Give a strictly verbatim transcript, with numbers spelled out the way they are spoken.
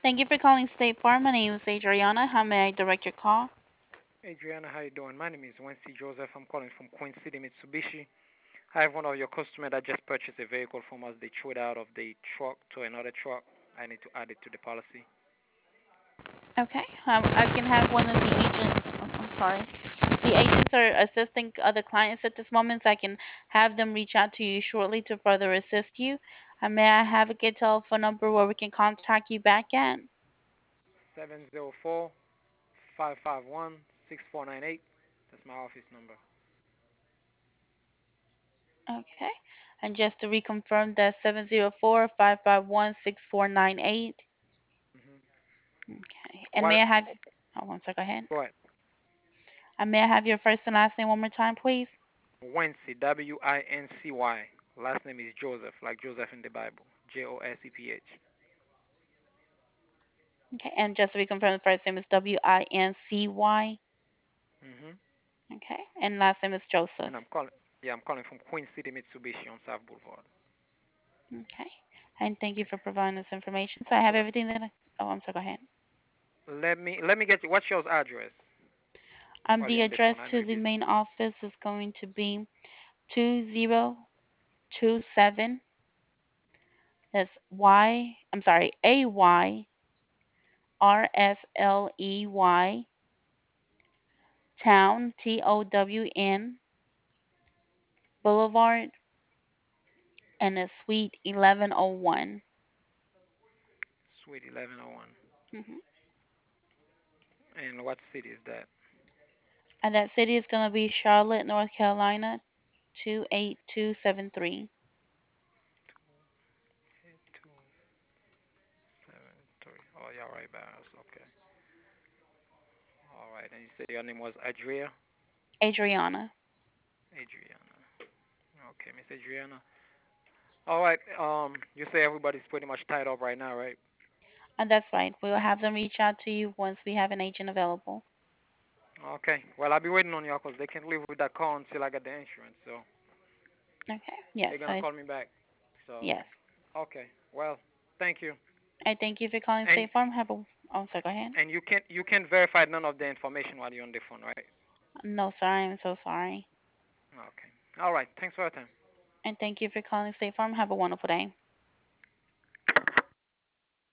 Thank you for calling State Farm. My name is Adriana. How may I direct your call? Adriana, how you doing? My name is Wency Joseph. I'm calling from Queen City, Mitsubishi. I have one of your customers that just purchased a vehicle from us. They threw it out of the truck to another truck. I need to add it to the policy. Okay. Um, I can have one of the agents. oh, I'm sorry. The agents are assisting other clients at this moment, so I can have them reach out to you shortly to further assist you. Uh, may I have a good telephone number where we can contact you back at? seven zero four, five five one, six four nine eight. That's my office number. Okay. And just to reconfirm, that's seven zero four, five five one, six four nine eight. Mm-hmm. Okay. And What? may I have, oh, one second, go ahead. Go ahead. And may I have your first and last name one more time, please? Wincy, W I N C Y. Last name is Joseph, like Joseph in the Bible. J O S E P H. Okay. And just to reconfirm, the first name is W I N C Y. Mm-hmm. Okay. And last name is Joseph. And I'm calling. Yeah, I'm calling from Queen City, Mitsubishi on South Boulevard. Okay. And thank you Okay. for providing this information. So I have Let, everything that I, oh, I'm sorry, go ahead. let me let me get you. What's your address Um, while the you're on the address phone? I know to you're the busy. main office is going to be two zero two seven. That's Y, I'm sorry, A Y R S L E Y, Town, T O W N, Boulevard, and it's Suite eleven oh one. Suite eleven oh one. Mm-hmm. And what city is that? And that city is going to be Charlotte, North Carolina, two eight two seven three. Eight two seven three. Oh, yeah, right, Barras. Okay. All right. And you said your name was Adria? Adriana. Adriana. Okay, Miss Adriana. All right. Um, you say everybody's pretty much tied up right now, right? And that's right. We'll have them reach out to you once we have an agent available. Okay. Well, I'll be waiting on you because they can't live with that car until I get the insurance. So Okay. Yes. they're gonna I, call me back. So yes. okay. Well, thank you. I thank you for calling And State Farm. Have a. Oh, sorry. Go ahead. and you can you can verify none of the information while you're on the phone, right? No, sir. I am so sorry. Okay. All right. Thanks for your time. And thank you for calling State Farm. Have a wonderful day.